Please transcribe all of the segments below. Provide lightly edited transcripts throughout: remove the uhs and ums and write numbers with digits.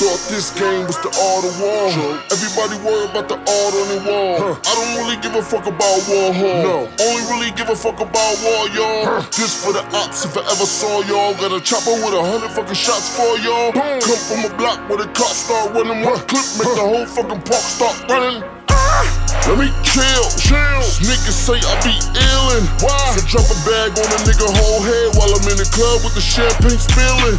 Thought this game was the art of war. Everybody worry about the art on the wall. I don't really give a fuck about war, no. Only really give a fuck about war, y'all. This for the ops if I ever saw y'all. Got a chopper with 100 fucking shots for y'all. Come from a block where the cops start running. One clip make the whole fucking park start running. Let me chill. Niggas say I be illin'. Why? So drop a bag on a nigga whole head while I'm in the club with the champagne spillin'.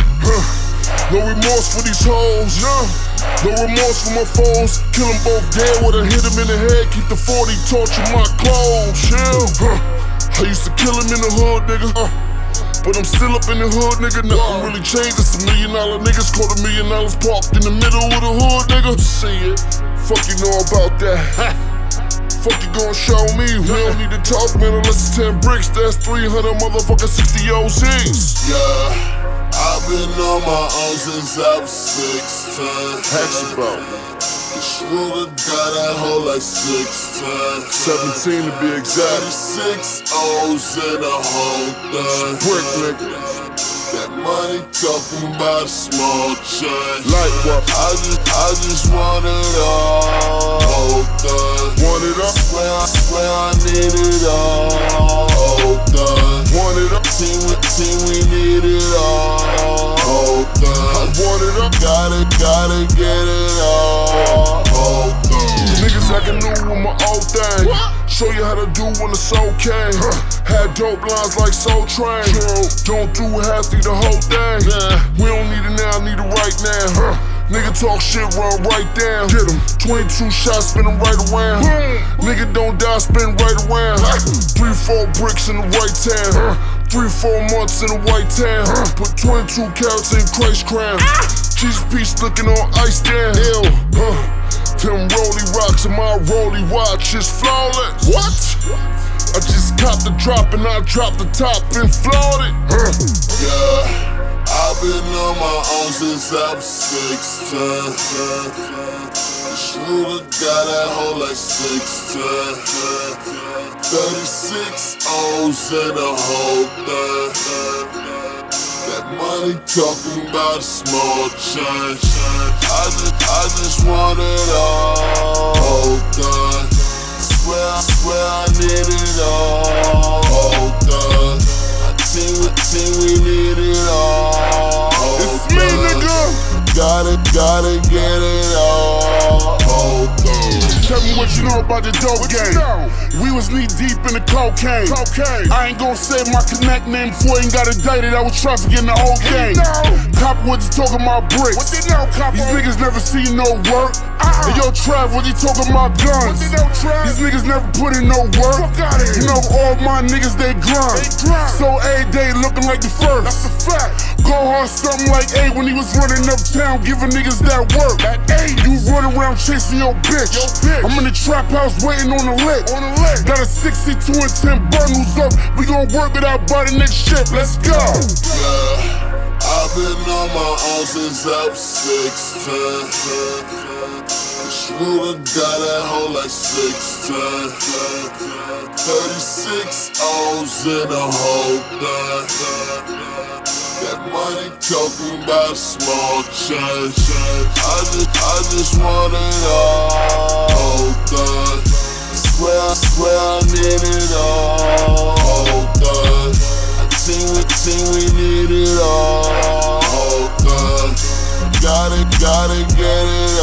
No remorse for these hoes. No remorse for my foes. Kill them both dead with a hit him in the head. Keep the 40 torture my clothes. Chill. I used to kill him in the hood, nigga. But I'm still up in the hood, nigga. Nothing really changed. It's $1 million niggas. Caught $1 million parked in the middle of the hood, nigga. See it. Fuck you know about that. Fuck you gon' show me. We don't need to talk, man, unless it's 10 bricks. That's 300 motherfucking 60 OCs. Yeah. I've been on my own since I was 16. Ask about The shooter got that hoe like 16. 17 to be exact. 36 O's in a holder. Brick, nigga. That money talking about a small change. Like what? I just want it all. Want it up? Swear I need it all. Want it up? Team, we need it all. I want it up? Gotta get it all. Niggas acting new with my old thing. Show you how to do when it's okay. Had dope lines like Soul Train. Don't do half, need the whole thing. We don't need it now, need it right now. Nigga talk shit, run right down. Get him. 22 shots, spin him right around. Nigga don't die, spin right around. 3-4 bricks in the right town. 3-4 months in the white town. Put 22 carats in Christ crown. Jesus piece looking on ice down. Ew. Them rolly rocks and my rolly watch is flawless. What? I just copped the drop and I dropped the top and flawed it. Yeah. I've been on my own since I was 16. The shooter got that hoe like 16. 36 O's in a holder. That money talking about a small change. I just want it all. Swear I need it all. Team, we need it all. It's me, nigga. Gotta get it all. Tell me what you know about the dope game. We was knee deep in the cocaine. I ain't gon' say my connect name before I ain't got indicted. I was trafficking the whole game. Copperwoods talking about bricks. What they know, Copper? These niggas never seen no work. And yo, Trav, what he talking about guns? What they know, Trav? These niggas never put in no work. Fuck outta here. You know, all my niggas, they grind. So every day looking like the first. That's a fact. Go hard something like A when he was running uptown, giving niggas that work. That A. You run around chasing your bitch. I'm in the trap house waiting on the lick. Got a 62 and 10 bundles up. We gon' work it out by the next shit. Let's go. Yeah. I've been on my own since I was 16. The shooter got that hoe like 16. 36 O's in a holder. That money talking about a small change. I just want it all. Swear I need it all. Team, we need it all. Gotta get it